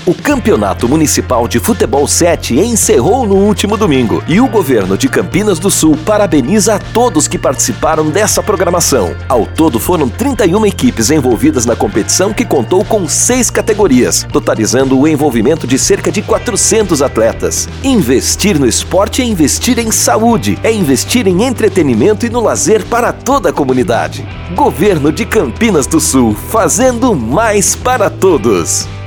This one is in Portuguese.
O Campeonato Municipal de Futebol 7 encerrou no último domingo e o governo de Campinas do Sul parabeniza a todos que participaram dessa programação. Ao todo foram 31 equipes envolvidas na competição que contou com 6 categorias, totalizando o envolvimento de cerca de 400 atletas. Investir no esporte é investir em saúde, é investir em entretenimento e no lazer para toda a comunidade. Governo de Campinas do Sul, fazendo mais para todos.